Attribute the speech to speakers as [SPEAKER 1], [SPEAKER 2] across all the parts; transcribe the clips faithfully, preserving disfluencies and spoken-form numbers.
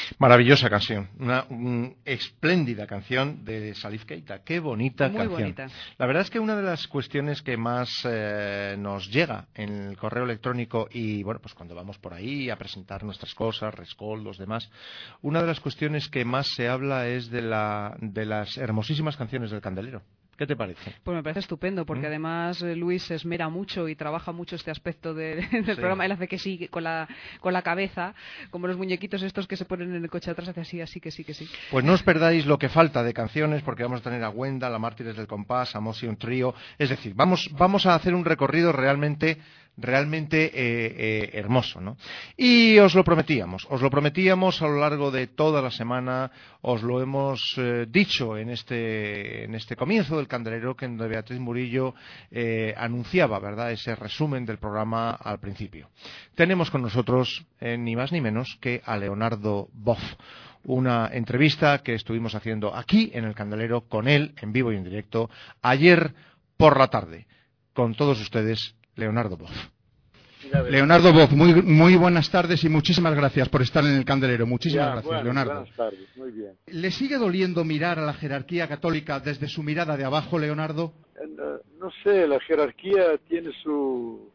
[SPEAKER 1] Maravillosa canción, una un, espléndida canción de Salif Keita. Qué bonita
[SPEAKER 2] Muy
[SPEAKER 1] canción.
[SPEAKER 2] Bonita.
[SPEAKER 1] La verdad es que una de las cuestiones que más eh, nos llega en el correo electrónico y, bueno, pues cuando vamos por ahí a presentar nuestras cosas, Rescol, los demás, una de las cuestiones que más se habla es de, la, de las hermosísimas canciones del Candelero. ¿Qué te parece?
[SPEAKER 2] Pues me parece estupendo, porque ¿Mm? además eh, Luis se esmera mucho y trabaja mucho este aspecto de, de, del sí. programa. Él hace que sí, con la, con la cabeza, como los muñequitos estos que se ponen en el coche atrás, hace así, así que sí, que sí.
[SPEAKER 1] Pues no os perdáis lo que falta de canciones, porque vamos a tener a Wenda, la Mártires del Compás, a Mosi un trío. Es decir, vamos, vamos a hacer un recorrido realmente... realmente eh, eh, hermoso, ¿no? Y os lo prometíamos, os lo prometíamos a lo largo de toda la semana, os lo hemos eh, dicho en este, en este comienzo del Candelero, que donde Beatriz Murillo eh, anunciaba, ¿verdad?, ese resumen del programa al principio. Tenemos con nosotros eh, ni más ni menos que a Leonardo Boff, una entrevista que estuvimos haciendo aquí en el Candelero con él, en vivo y en directo, ayer por la tarde. Con todos ustedes, Leonardo Boff.
[SPEAKER 3] Leonardo Boff, muy, muy buenas tardes y muchísimas gracias por estar en el Candelero. Muchísimas
[SPEAKER 4] ya,
[SPEAKER 3] gracias,
[SPEAKER 4] bueno,
[SPEAKER 3] Leonardo.
[SPEAKER 4] Buenas tardes, muy bien.
[SPEAKER 3] ¿Le sigue doliendo mirar a la jerarquía católica desde su mirada de abajo, Leonardo?
[SPEAKER 4] No, no sé, la jerarquía tiene su,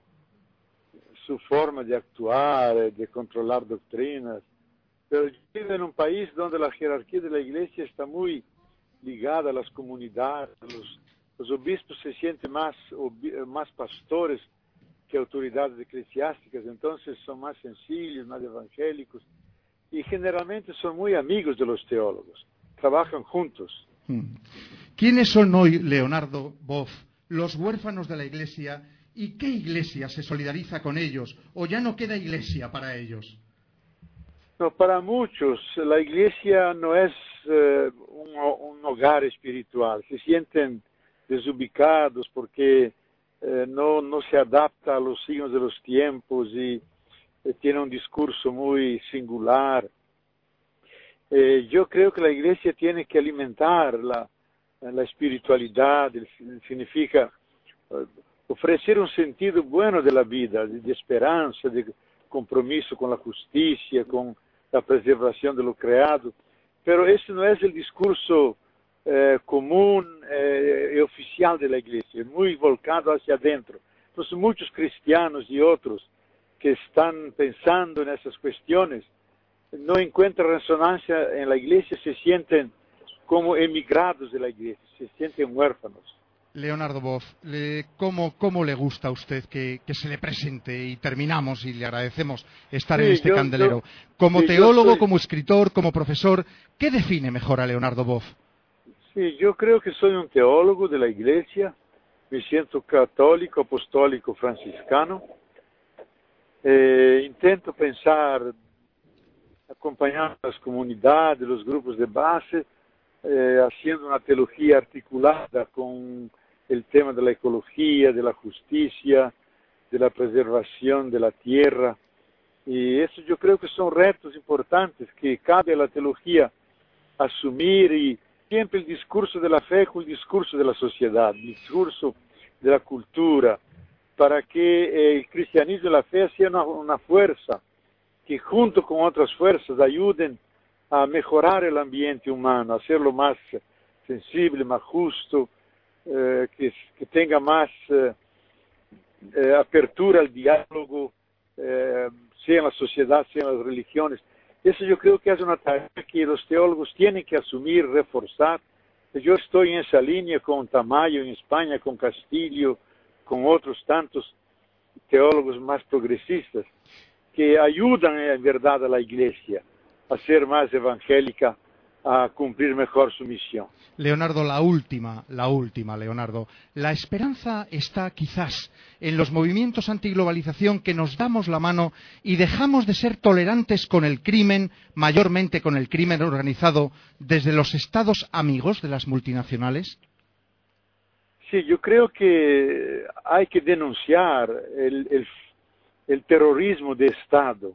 [SPEAKER 4] su forma de actuar, de controlar doctrinas, pero yo vivo en un país donde la jerarquía de la iglesia está muy ligada a las comunidades, los, los obispos se sienten más, más pastores que autoridades eclesiásticas, entonces son más sencillos, más evangélicos, y generalmente son muy amigos de los teólogos, trabajan juntos.
[SPEAKER 3] ¿Quiénes son hoy, Leonardo Boff, los huérfanos de la Iglesia, y qué iglesia se solidariza con ellos, o ya no queda iglesia para ellos?
[SPEAKER 4] No, para muchos la iglesia no es eh, un, un hogar espiritual, se sienten desubicados porque Eh, no, no se adapta a los signos de los tiempos y eh, tiene un discurso muy singular. Eh, yo creo que la iglesia tiene que alimentar la, la espiritualidad, significa eh, ofrecer un sentido bueno de la vida, de, de esperanza, de compromiso con la justicia, con la preservación de lo creado. Pero ese no es el discurso Eh, común eh, y oficial de la iglesia, muy volcado hacia adentro. Entonces muchos cristianos y otros que están pensando en esas cuestiones no encuentran resonancia en la iglesia, se sienten como emigrados de la iglesia, se sienten huérfanos.
[SPEAKER 3] Leonardo Boff, le, ¿cómo, ¿cómo le gusta a usted que, que se le presente? Y terminamos y le agradecemos estar
[SPEAKER 4] sí,
[SPEAKER 3] en este
[SPEAKER 4] yo,
[SPEAKER 3] Candelero.
[SPEAKER 4] Yo,
[SPEAKER 3] como
[SPEAKER 4] sí,
[SPEAKER 3] teólogo,
[SPEAKER 4] soy...
[SPEAKER 3] como escritor, como profesor, ¿qué define mejor a Leonardo Boff?
[SPEAKER 4] Sí, yo creo que soy un teólogo de la iglesia, me siento católico, apostólico, franciscano. Eh, intento pensar, acompañar a las comunidades, los grupos de base, eh, haciendo una teología articulada con el tema de la ecología, de la justicia, de la preservación de la tierra. Y eso yo creo que son retos importantes que cabe a la teología asumir, y siempre el discurso de la fe con el discurso de la sociedad, el discurso de la cultura, para que el cristianismo y la fe sea una, una fuerza que junto con otras fuerzas ayuden a mejorar el ambiente humano, a hacerlo más sensible, más justo, eh, que, que tenga más eh, eh, apertura al diálogo, eh, sea en la sociedad, sea en las religiones. Eso yo creo que es una tarea que los teólogos tienen que asumir, reforzar. Yo estoy en esa línea con Tamayo en España, con Castillo, con otros tantos teólogos más progresistas, que ayudan en verdad a la Iglesia a ser más evangélica, a cumplir mejor su misión.
[SPEAKER 3] Leonardo, la última, la última, Leonardo. La esperanza está quizás en los movimientos antiglobalización, que nos damos la mano y dejamos de ser tolerantes con el crimen, mayormente con el crimen organizado, desde los estados amigos de las multinacionales.
[SPEAKER 4] Sí, yo creo que hay que denunciar el, el, el terrorismo de Estado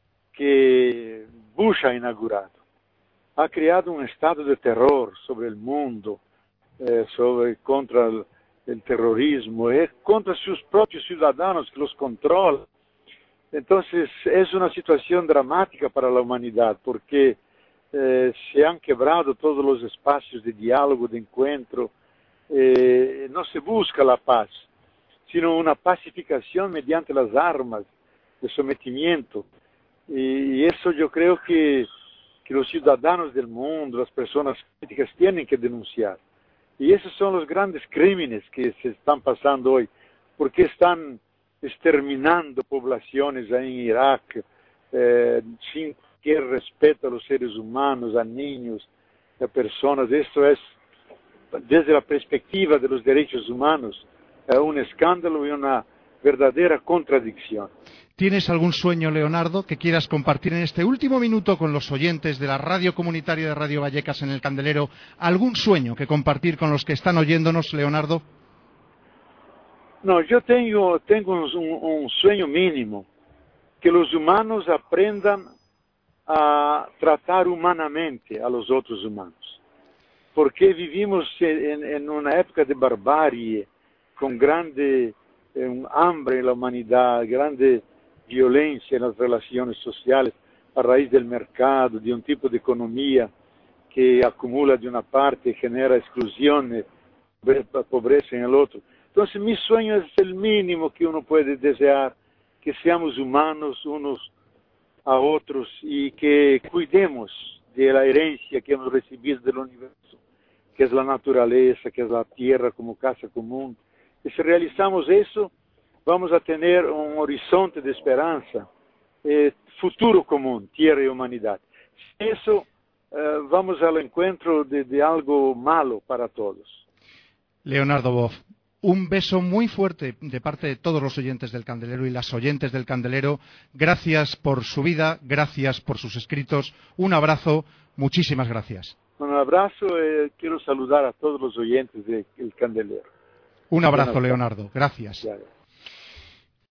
[SPEAKER 4] que Bush ha inaugurado. Ha creado un estado de terror sobre el mundo, eh, sobre, contra el, el terrorismo, eh, contra sus propios ciudadanos que los controlan. Entonces es una situación dramática para la humanidad porque eh, se han quebrado todos los espacios de diálogo, de encuentro. Eh, no se busca la paz, sino una pacificación mediante las armas de sometimiento. Y eso yo creo que, que los ciudadanos del mundo, las personas críticas tienen que denunciar. Y esos son los grandes crímenes que se están pasando hoy, porque están exterminando poblaciones ahí en Irak, eh, sin cualquier respeto a los seres humanos, a niños, a personas. Esto es, desde la perspectiva de los derechos humanos, eh, un escándalo y una verdadera contradicción.
[SPEAKER 3] ¿Tienes algún sueño, Leonardo, que quieras compartir en este último minuto con los oyentes de la radio comunitaria de Radio Vallecas en el Candelero? ¿Algún sueño que compartir con los que están oyéndonos, Leonardo?
[SPEAKER 4] No, yo tengo, tengo un, un sueño mínimo, que los humanos aprendan a tratar humanamente a los otros humanos. Porque vivimos en, en una época de barbarie, con grande eh, hambre en la humanidad, grande violencia en las relaciones sociales a raíz del mercado, de un tipo de economía que acumula de una parte y genera exclusión, pobreza en el otro. Entonces mi sueño es el mínimo que uno puede desear, que seamos humanos unos a otros y que cuidemos de la herencia que hemos recibido del universo, que es la naturaleza, que es la tierra como casa común. Y si realizamos eso, vamos a tener un horizonte de esperanza, eh, futuro común, tierra y humanidad. Sin eso, eh, vamos al encuentro de, de algo malo para todos.
[SPEAKER 3] Leonardo Boff, un beso muy fuerte de parte de todos los oyentes del Candelero y las oyentes del Candelero. Gracias por su vida, gracias por sus escritos. Un abrazo, muchísimas gracias.
[SPEAKER 4] Un abrazo, eh, quiero saludar a todos los oyentes del Candelero.
[SPEAKER 3] Un abrazo, Leonardo. Gracias.
[SPEAKER 4] Gracias.